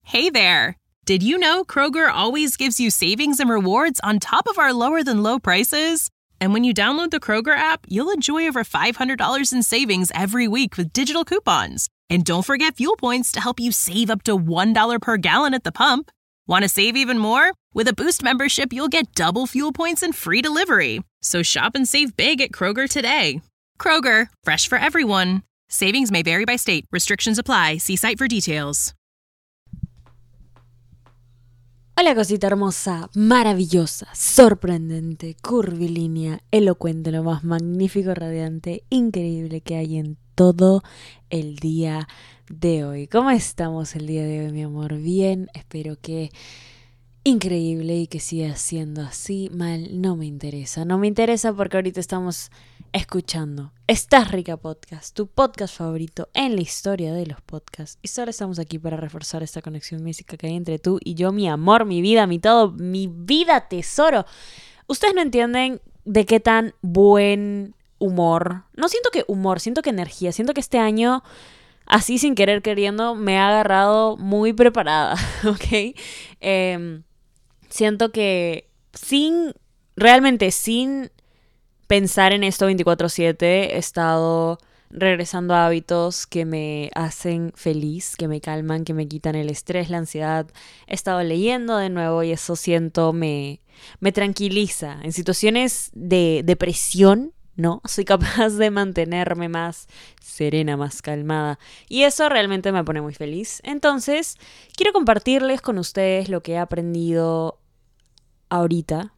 Hey there! Did you know Kroger always gives you savings and rewards on top of our lower-than-low prices? And when you download the Kroger app, you'll enjoy over $500 in savings every week with digital coupons. And don't forget fuel points to help you save up to $1 per gallon at the pump. Want to save even more? With a Boost membership, you'll get double fuel points and free delivery. So shop and save big at Kroger today. Kroger, fresh for everyone. Savings may vary by state. Restrictions apply. See site for details. Hola cosita hermosa, maravillosa, sorprendente, curvilínea, elocuente, lo más magnífico, radiante, increíble que hay en todo el día de hoy. ¿Cómo estamos el día de hoy, mi amor? Bien, espero que increíble y que siga siendo así. Mal, no me interesa porque ahorita estamos escuchando Estás Rica Podcast, tu podcast favorito en la historia de los podcasts, y solo estamos aquí para reforzar esta conexión mística que hay entre tú y yo, mi amor, mi vida, mi todo, mi vida tesoro. Ustedes no entienden de qué tan buen humor, no siento que humor, siento que energía, siento que este año, así sin querer queriendo, me ha agarrado muy preparada, ¿ok? Siento que sin pensar en esto 24/7, he estado regresando a hábitos que me hacen feliz, que me calman, que me quitan el estrés, la ansiedad. He estado leyendo de nuevo y eso siento me tranquiliza. En situaciones de depresión, ¿no? Soy capaz de mantenerme más serena, más calmada. Y eso realmente me pone muy feliz. Entonces, quiero compartirles con ustedes lo que he aprendido ahorita,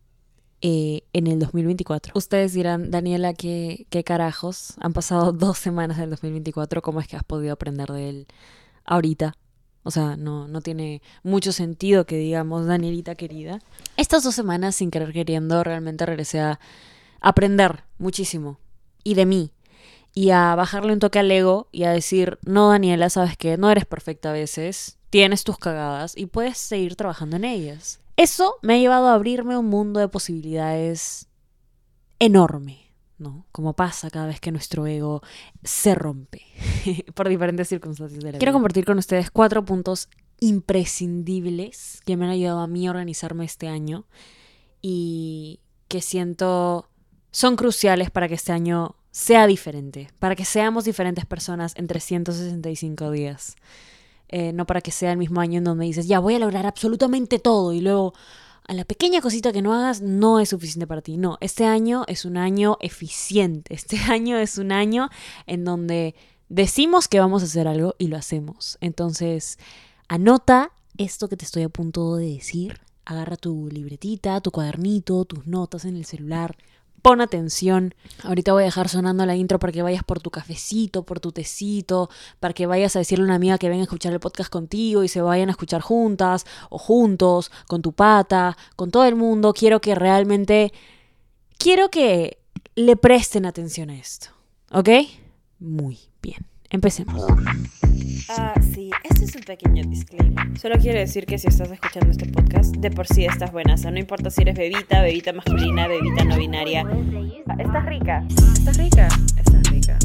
en el 2024. Ustedes dirán, Daniela, ¿qué carajos? Han pasado 2 semanas del 2024, ¿cómo es que has podido aprender de él ahorita? O sea, no tiene mucho sentido que digamos, Danielita querida. Estas 2 semanas, sin querer queriendo, realmente regresé a aprender muchísimo. Y de mí. Y a bajarle un toque al ego y a decir, no, Daniela, ¿sabes qué? No eres perfecta a veces. Tienes tus cagadas y puedes seguir trabajando en ellas. Eso me ha llevado a abrirme un mundo de posibilidades enorme, ¿no? Como pasa cada vez que nuestro ego se rompe por diferentes circunstancias de la vida. Quiero compartir con ustedes 4 puntos imprescindibles que me han ayudado a mí a organizarme este año y que siento son cruciales para que este año sea diferente, para que seamos diferentes personas en 365 días. No para que sea el mismo año en donde dices, ya voy a lograr absolutamente todo y luego a la pequeña cosita que no hagas no es suficiente para ti. No, este año es un año eficiente. Este año es un año en donde decimos que vamos a hacer algo y lo hacemos. Entonces, anota esto que te estoy a punto de decir. Agarra tu libretita, tu cuadernito, tus notas en el celular. Pon atención. Ahorita voy a dejar sonando la intro para que vayas por tu cafecito, por tu tecito, para que vayas a decirle a una amiga que venga a escuchar el podcast contigo y se vayan a escuchar juntas o juntos, con tu pata, con todo el mundo. Quiero que le presten atención a esto, ¿ok? Muy bien, empecemos. Sí, este es un pequeño disclaimer. Solo quiero decir que si estás escuchando este podcast, de por sí estás buena. O sea, no importa si eres bebita, bebita masculina, bebita no binaria. Estás rica. Estás rica. Estás rica.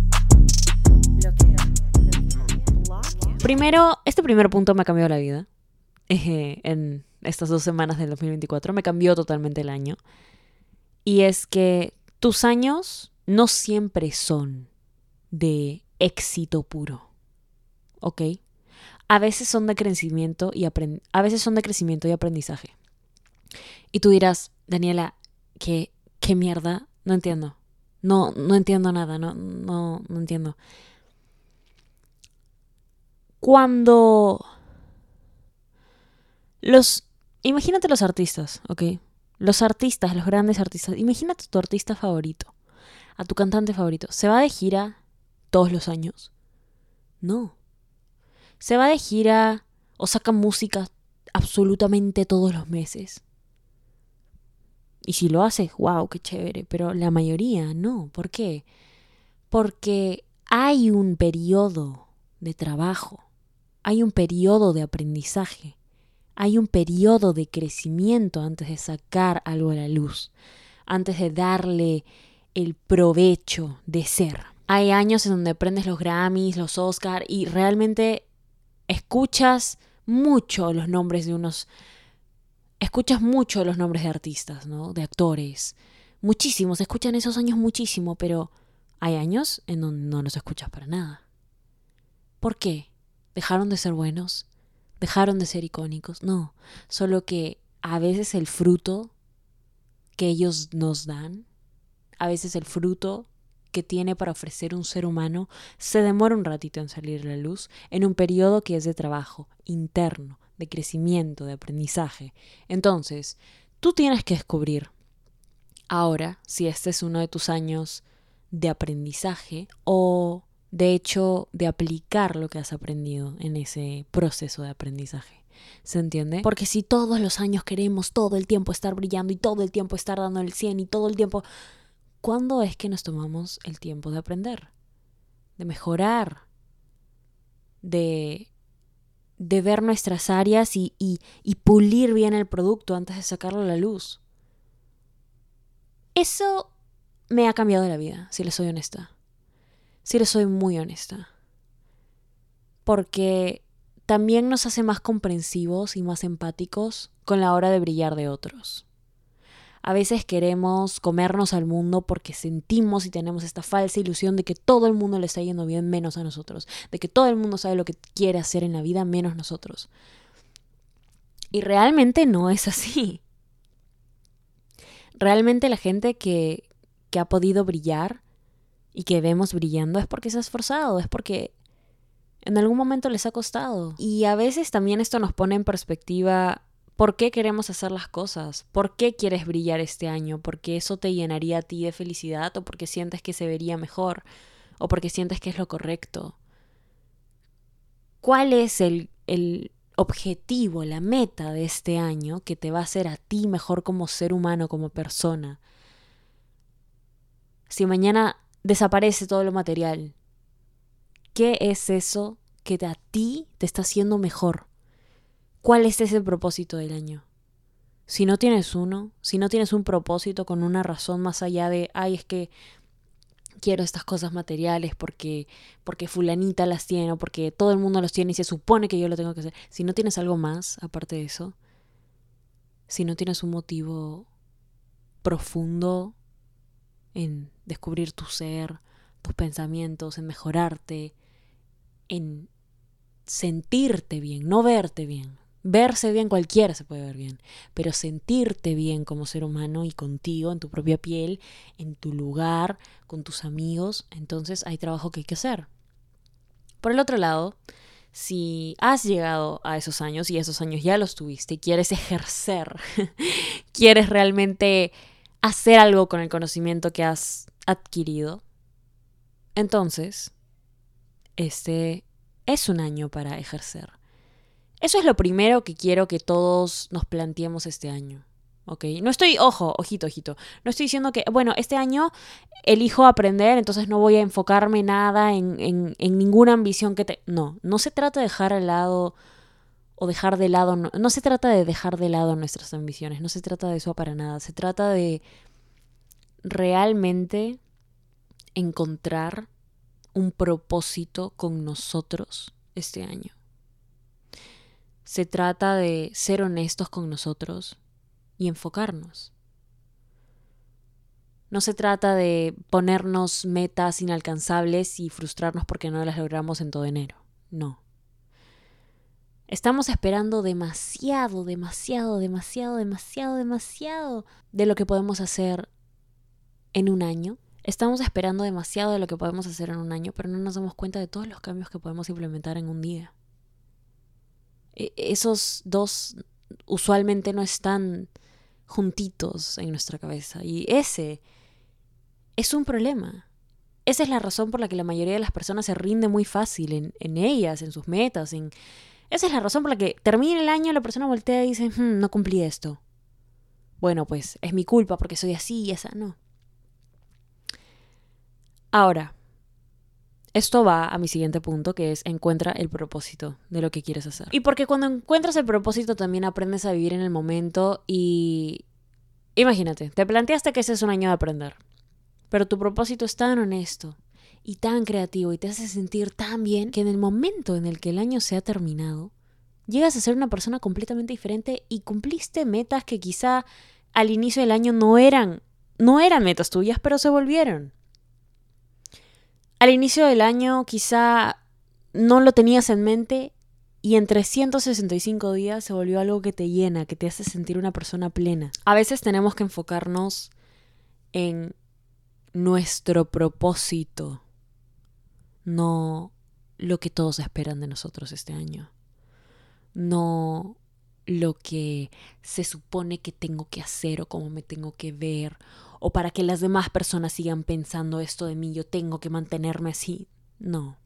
Primero, este primer punto me ha cambiado la vida. En estas 2 semanas del 2024 me cambió totalmente el año. Y es que tus años no siempre son de éxito puro. ¿Ok? A veces son de crecimiento y aprendizaje. Y tú dirás, Daniela, ¿qué mierda? No entiendo. No entiendo nada. No entiendo. Imagínate los artistas, ¿ok? Los artistas, los grandes artistas. Imagínate a tu artista favorito, a tu cantante favorito. ¿Se va de gira todos los años? No. ¿Se va de gira o saca música absolutamente todos los meses? Y si lo hace, wow, qué chévere. Pero la mayoría no. ¿Por qué? Porque hay un periodo de trabajo, hay un periodo de aprendizaje, hay un periodo de crecimiento antes de sacar algo a la luz, antes de darle el provecho de ser. Hay años en donde aprendes los Grammys, los Oscar y realmente escuchas mucho los nombres de unos... Escuchas mucho los nombres de artistas, ¿no? De actores. Muchísimos, se escuchan esos años muchísimo, pero hay años en donde no los escuchas para nada. ¿Por qué? ¿Dejaron de ser buenos? ¿Dejaron de ser icónicos? No, solo que a veces el fruto que ellos nos dan, a veces el fruto que tiene para ofrecer un ser humano, se demora un ratito en salir a la luz en un periodo que es de trabajo interno, de crecimiento, de aprendizaje. Entonces, tú tienes que descubrir ahora si este es uno de tus años de aprendizaje o de hecho de aplicar lo que has aprendido en ese proceso de aprendizaje. ¿Se entiende? Porque si todos los años queremos todo el tiempo estar brillando y todo el tiempo estar dando el 100 y todo el tiempo... ¿Cuándo es que nos tomamos el tiempo de aprender? De mejorar, de ver nuestras áreas y pulir bien el producto antes de sacarlo a la luz. Eso me ha cambiado la vida, si les soy honesta. Si les soy muy honesta. Porque también nos hace más comprensivos y más empáticos con la hora de brillar de otros. A veces queremos comernos al mundo porque sentimos y tenemos esta falsa ilusión de que todo el mundo le está yendo bien menos a nosotros, de que todo el mundo sabe lo que quiere hacer en la vida menos nosotros. Y realmente no es así. Realmente la gente que ha podido brillar y que vemos brillando es porque se ha esforzado, es porque en algún momento les ha costado. Y a veces también esto nos pone en perspectiva ¿por qué queremos hacer las cosas? ¿Por qué quieres brillar este año? ¿Porque eso te llenaría a ti de felicidad? ¿O porque sientes que se vería mejor? ¿O porque sientes que es lo correcto? ¿Cuál es el objetivo, la meta de este año que te va a hacer a ti mejor como ser humano, como persona? Si mañana desaparece todo lo material, ¿qué es eso que a ti te está haciendo mejor? ¿Cuál es ese propósito del año? Si no tienes uno, si no tienes un propósito con una razón más allá de, ay, es que quiero estas cosas materiales porque fulanita las tiene o porque todo el mundo los tiene y se supone que yo lo tengo que hacer. Si no tienes algo más aparte de eso, si no tienes un motivo profundo en descubrir tu ser, tus pensamientos, en mejorarte, en sentirte bien, no verte bien. Verse bien, cualquiera se puede ver bien, pero sentirte bien como ser humano y contigo, en tu propia piel, en tu lugar, con tus amigos, entonces hay trabajo que hay que hacer. Por el otro lado, si has llegado a esos años y esos años ya los tuviste y quieres ejercer, quieres realmente hacer algo con el conocimiento que has adquirido, entonces este es un año para ejercer. Eso es lo primero que quiero que todos nos planteemos este año, ¿ok? No estoy, ojito, no estoy diciendo que, bueno, este año elijo aprender, entonces no voy a enfocarme nada en ninguna ambición que No se trata de dejar al lado o dejar de lado, no se trata de dejar de lado nuestras ambiciones, no se trata de eso para nada, se trata de realmente encontrar un propósito con nosotros este año. Se trata de ser honestos con nosotros y enfocarnos. No se trata de ponernos metas inalcanzables y frustrarnos porque no las logramos en todo enero. No. Estamos esperando demasiado de lo que podemos hacer en un año. Estamos esperando demasiado de lo que podemos hacer en un año, pero no nos damos cuenta de todos los cambios que podemos implementar en un día. Esos dos usualmente no están juntitos en nuestra cabeza y ese es un problema. Esa es la razón por la que la mayoría de las personas se rinde muy fácil en ellas, en sus metas. Esa es la razón por la que termina el año, la persona voltea y dice, no cumplí esto. Bueno, pues es mi culpa porque soy así y esa no. Ahora, esto va a mi siguiente punto, que es encuentra el propósito de lo que quieres hacer. Y porque cuando encuentras el propósito también aprendes a vivir en el momento y... Imagínate, te planteaste que ese es un año de aprender, pero tu propósito es tan honesto y tan creativo y te hace sentir tan bien que en el momento en el que el año se ha terminado, llegas a ser una persona completamente diferente y cumpliste metas que quizá al inicio del año no eran metas tuyas, pero se volvieron. Al inicio del año quizá no lo tenías en mente y en 365 días se volvió algo que te llena, que te hace sentir una persona plena. A veces tenemos que enfocarnos en nuestro propósito, no lo que todos esperan de nosotros este año, no lo que se supone que tengo que hacer o cómo me tengo que ver, o para que las demás personas sigan pensando esto de mí, yo tengo que mantenerme así. No.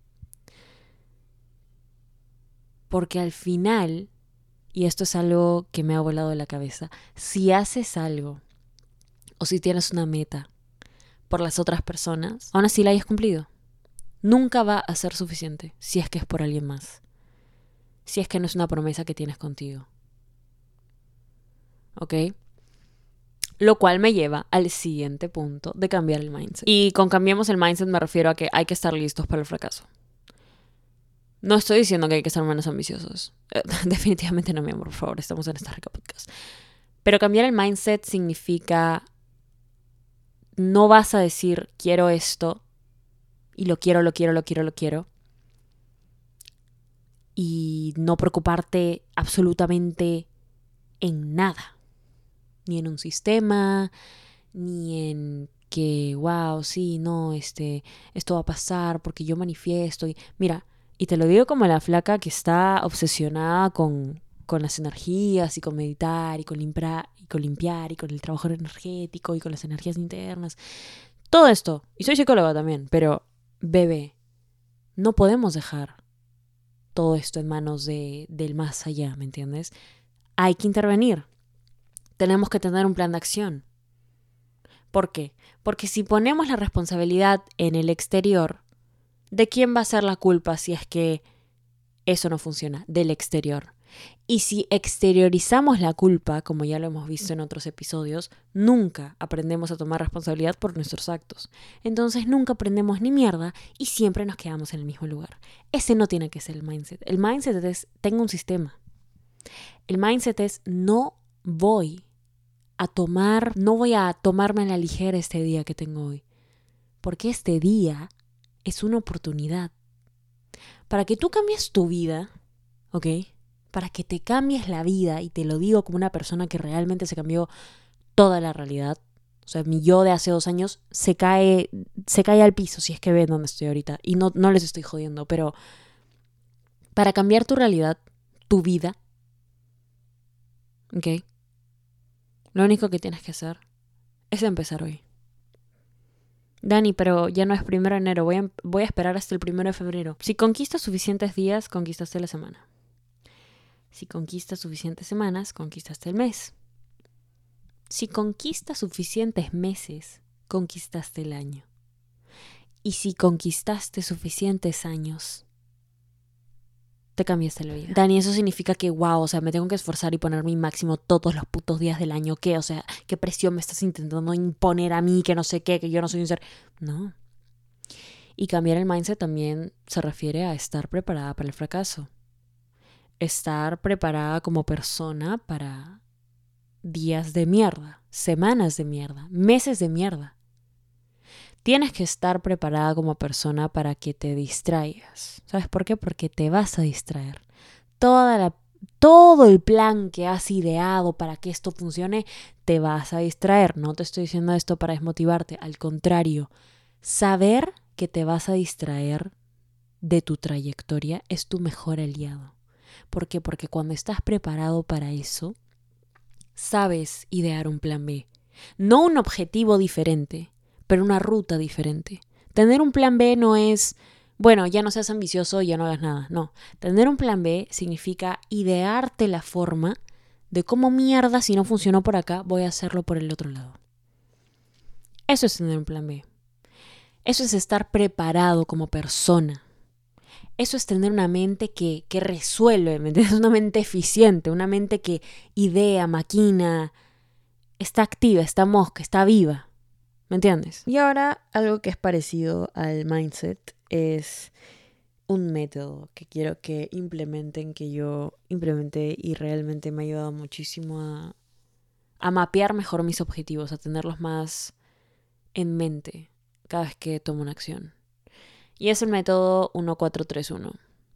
Porque al final, y esto es algo que me ha volado de la cabeza, si haces algo o si tienes una meta por las otras personas, aún así la hayas cumplido, nunca va a ser suficiente si es que es por alguien más. Si es que no es una promesa que tienes contigo. ¿Ok? Lo cual me lleva al siguiente punto de cambiar el mindset. Y con cambiemos el mindset me refiero a que hay que estar listos para el fracaso. No estoy diciendo que hay que ser menos ambiciosos. Definitivamente no, mi amor, por favor. Estamos en esta rica podcast. Pero cambiar el mindset significa no vas a decir quiero esto y lo quiero. Y no preocuparte absolutamente en nada. Ni en un sistema, ni en que, wow, sí, no, esto va a pasar porque yo manifiesto. Mira, y te lo digo como la flaca que está obsesionada con las energías y con meditar y con limpiar y con el trabajo energético y con las energías internas. Todo esto. Y soy psicóloga también, pero, bebé, no podemos dejar todo esto en manos del más allá, ¿me entiendes? Hay que intervenir. Tenemos que tener un plan de acción. ¿Por qué? Porque si ponemos la responsabilidad en el exterior, ¿de quién va a ser la culpa si es que eso no funciona? Del exterior. Y si exteriorizamos la culpa, como ya lo hemos visto en otros episodios, nunca aprendemos a tomar responsabilidad por nuestros actos. Entonces nunca aprendemos ni mierda y siempre nos quedamos en el mismo lugar. Ese no tiene que ser el mindset. El mindset es, tengo un sistema. El mindset es, no voy a tomarme a la ligera este día que tengo hoy. Porque este día es una oportunidad. Para que tú cambies tu vida, ¿ok? Para que te cambies la vida, y te lo digo como una persona que realmente se cambió toda la realidad. O sea, mi yo de hace 2 años se cae al piso si es que ven donde estoy ahorita. Y no les estoy jodiendo, pero para cambiar tu realidad, tu vida, ¿ok? Lo único que tienes que hacer es empezar hoy. Dani, pero ya no es 1 de enero, voy a esperar hasta el 1 de febrero. Si conquistas suficientes días, conquistaste la semana. Si conquistas suficientes semanas, conquistaste el mes. Si conquistas suficientes meses, conquistaste el año. Y si conquistaste suficientes años, te cambiaste la vida. Dani, eso significa que, wow, o sea, me tengo que esforzar y poner mi máximo todos los putos días del año. ¿Qué? O sea, ¿qué presión me estás intentando imponer a mí? Que no sé qué, que yo no soy un ser... No. Y cambiar el mindset también se refiere a estar preparada para el fracaso. Estar preparada como persona para días de mierda, semanas de mierda, meses de mierda. Tienes que estar preparada como persona para que te distraigas. ¿Sabes por qué? Porque te vas a distraer. Todo el plan que has ideado para que esto funcione, te vas a distraer. No te estoy diciendo esto para desmotivarte. Al contrario, saber que te vas a distraer de tu trayectoria es tu mejor aliado. ¿Por qué? Porque cuando estás preparado para eso, sabes idear un plan B. No un objetivo diferente, pero una ruta diferente. Tener un plan B no es, bueno, ya no seas ambicioso y ya no hagas nada. No, tener un plan B significa idearte la forma de cómo mierda, si no funcionó por acá, voy a hacerlo por el otro lado. Eso es tener un plan B. Eso es estar preparado como persona. Eso es tener una mente que resuelve, ¿me entiendes? Una mente eficiente, una mente que idea, maquina, está activa, está mosca, está viva. ¿Me entiendes? Y ahora algo que es parecido al mindset es un método que quiero que implementen, que yo implementé y realmente me ha ayudado muchísimo a mapear mejor mis objetivos, a tenerlos más en mente cada vez que tomo una acción. Y es el método 1431.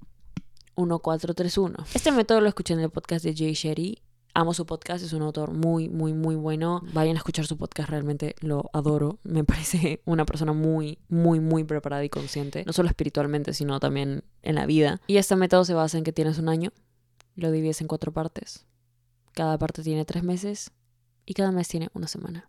1431. Este método lo escuché en el podcast de Jay Shetty. Amo su podcast, es un autor muy, muy, muy bueno. Vayan a escuchar su podcast, realmente lo adoro. Me parece una persona muy, muy, muy preparada y consciente. No solo espiritualmente, sino también en la vida. Y este método se basa en que tienes un año, lo divides en 4 partes. Cada parte tiene 3 meses y cada mes tiene 1 semana.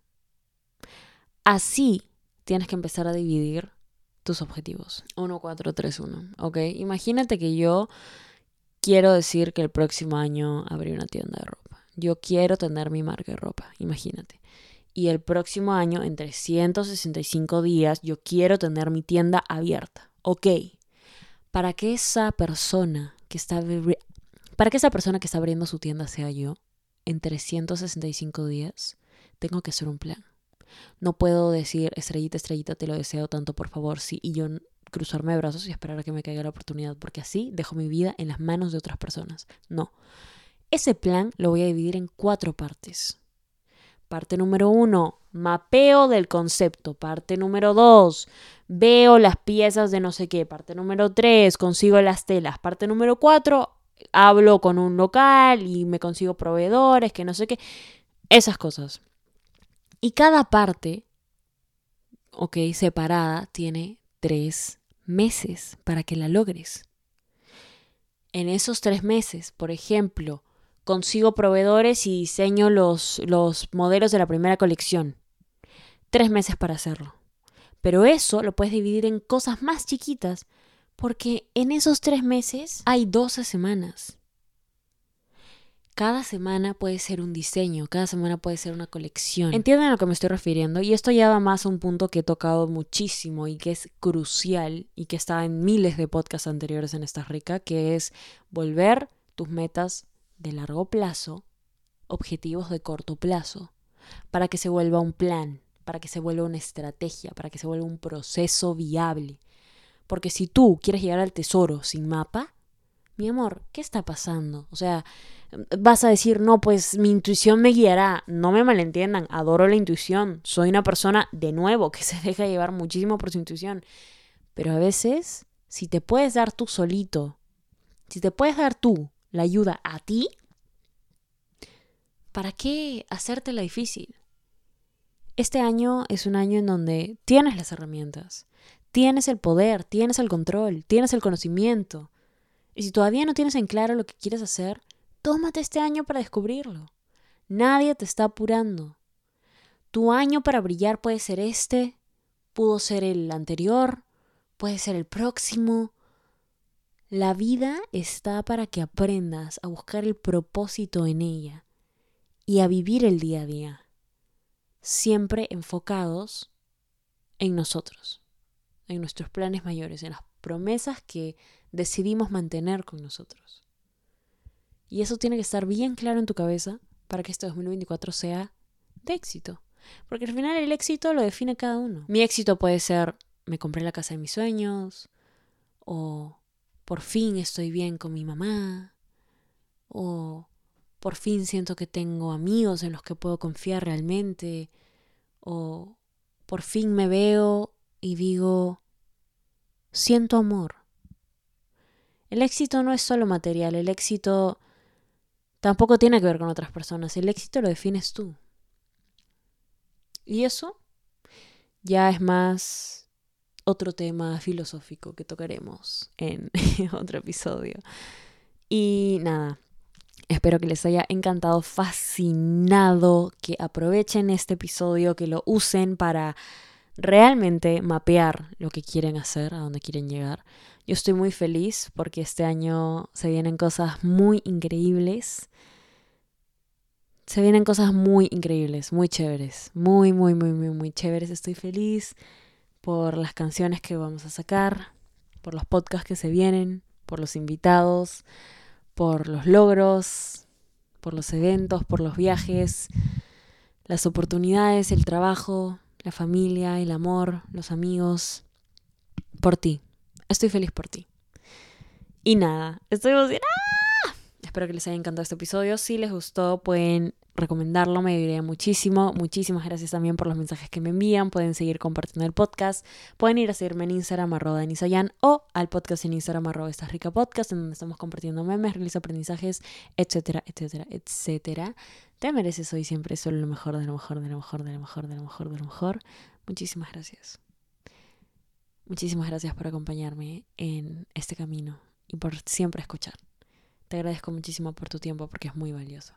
Así tienes que empezar a dividir tus objetivos. 1431, ¿ok? Imagínate que yo quiero decir que el próximo año abrí una tienda de ropa. Yo quiero tener mi marca de ropa, imagínate. Y el próximo año, en 365 días, yo quiero tener mi tienda abierta. Ok. Para que esa persona que está abriendo su tienda sea yo, en 365 días, tengo que hacer un plan. No puedo decir, estrellita, estrellita, te lo deseo tanto, por favor, sí, y yo cruzarme de brazos y esperar a que me caiga la oportunidad, porque así dejo mi vida en las manos de otras personas. No. Ese plan lo voy a dividir en 4 partes. Parte número 1, mapeo del concepto. Parte número 2, veo las piezas de no sé qué. Parte número 3, consigo las telas. Parte número 4, hablo con un local y me consigo proveedores, que no sé qué. Esas cosas. Y cada parte, ok, separada, tiene 3 meses para que la logres. En esos 3 meses, por ejemplo, consigo proveedores y diseño los modelos de la primera colección. 3 meses para hacerlo. Pero eso lo puedes dividir en cosas más chiquitas, porque en esos 3 meses hay 12 semanas. Cada semana puede ser un diseño, cada semana puede ser una colección. ¿Entienden a lo que me estoy refiriendo? Y esto ya va más a un punto que he tocado muchísimo y que es crucial y que está en miles de podcasts anteriores en Esta Rica, que es volver tus metas de largo plazo, objetivos de corto plazo, para que se vuelva un plan, para que se vuelva una estrategia, para que se vuelva un proceso viable. Porque si tú quieres llegar al tesoro sin mapa, mi amor, ¿qué está pasando? O sea, vas a decir, no, pues mi intuición me guiará. No me malentiendan, adoro la intuición. Soy una persona, de nuevo, que se deja llevar muchísimo por su intuición. Pero a veces, si te puedes dar tú solito, si te puedes dar tú la ayuda a ti, ¿para qué hacértela difícil? Este año es un año en donde tienes las herramientas, tienes el poder, tienes el control, tienes el conocimiento. Y si todavía no tienes en claro lo que quieres hacer, tómate este año para descubrirlo. Nadie te está apurando. Tu año para brillar puede ser este, pudo ser el anterior, puede ser el próximo. La vida está para que aprendas a buscar el propósito en ella y a vivir el día a día, siempre enfocados en nosotros, en nuestros planes mayores, en las promesas que decidimos mantener con nosotros. Y eso tiene que estar bien claro en tu cabeza para que este 2024 sea de éxito. Porque al final el éxito lo define cada uno. Mi éxito puede ser, me compré la casa de mis sueños, o por fin estoy bien con mi mamá, o por fin siento que tengo amigos en los que puedo confiar realmente, o por fin me veo y digo, siento amor. El éxito no es solo material, el éxito tampoco tiene que ver con otras personas, el éxito lo defines tú. Y eso ya es más otro tema filosófico que tocaremos en otro episodio. Y nada, espero que les haya encantado, fascinado, que aprovechen este episodio, que lo usen para realmente mapear lo que quieren hacer, a dónde quieren llegar. Yo estoy muy feliz porque este año se vienen cosas muy increíbles. Se vienen cosas muy increíbles, muy chéveres, muy, muy, muy, muy, muy chéveres. Estoy feliz por las canciones que vamos a sacar, por los podcasts que se vienen, por los invitados, por los logros, por los eventos, por los viajes, las oportunidades, el trabajo, la familia, el amor, los amigos. Por ti. Estoy feliz por ti. Y nada, estoy emocionada. Espero que les haya encantado este episodio. Si les gustó, pueden recomendarlo, me ayudaría muchísimo. Muchísimas gracias también por los mensajes que me envían. Pueden seguir compartiendo el podcast. Pueden ir a seguirme en Instagram @denisayan o al podcast en Instagram @estasricapodcast, en donde estamos compartiendo memes, realizo aprendizajes, etcétera, etcétera, etcétera. Te mereces hoy siempre solo lo mejor, de lo mejor, de lo mejor, de lo mejor, de lo mejor, de lo mejor. Muchísimas gracias. Muchísimas gracias por acompañarme en este camino y por siempre escuchar. Te agradezco muchísimo por tu tiempo porque es muy valioso.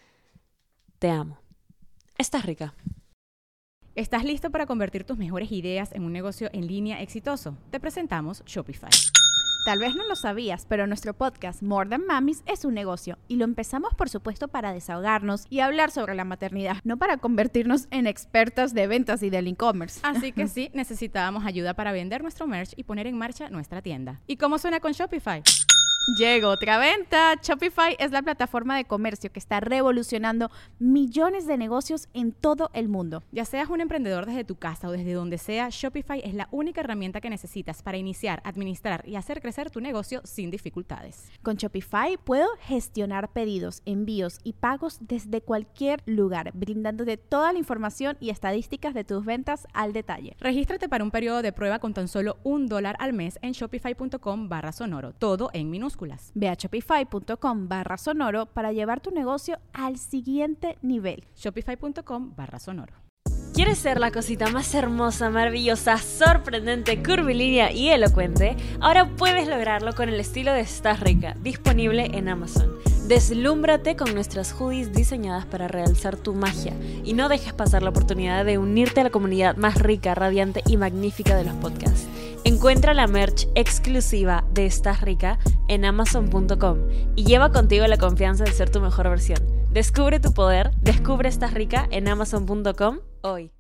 Te amo. Estás rica. ¿Estás listo para convertir tus mejores ideas en un negocio en línea exitoso? Te presentamos Shopify. Tal vez no lo sabías, pero nuestro podcast More Than Mamis es un negocio y lo empezamos por supuesto para desahogarnos y hablar sobre la maternidad, no para convertirnos en expertas de ventas y del e-commerce. Así que sí, necesitábamos ayuda para vender nuestro merch y poner en marcha nuestra tienda. ¿Y cómo suena con Shopify? Llegó otra venta. Shopify es la plataforma de comercio que está revolucionando millones de negocios en todo el mundo. Ya seas un emprendedor desde tu casa o desde donde sea, Shopify es la única herramienta que necesitas para iniciar, administrar y hacer crecer tu negocio sin dificultades. Con Shopify puedo gestionar pedidos, envíos y pagos desde cualquier lugar, brindándote toda la información y estadísticas de tus ventas al detalle. Regístrate para un periodo de prueba con tan solo $1 al mes en shopify.com/sonoro, todo en minúsculas. Ve a shopify.com/sonoro para llevar tu negocio al siguiente nivel. Shopify.com/sonoro. ¿Quieres ser la cosita más hermosa, maravillosa, sorprendente, curvilínea y elocuente? Ahora puedes lograrlo con el estilo de Estás Rica, disponible en Amazon. Deslúmbrate con nuestras hoodies diseñadas para realzar tu magia y no dejes pasar la oportunidad de unirte a la comunidad más rica, radiante y magnífica de los podcasts. Encuentra la merch exclusiva de Estás Rica en Amazon.com y lleva contigo la confianza de ser tu mejor versión. Descubre tu poder, descubre Estás Rica en Amazon.com hoy.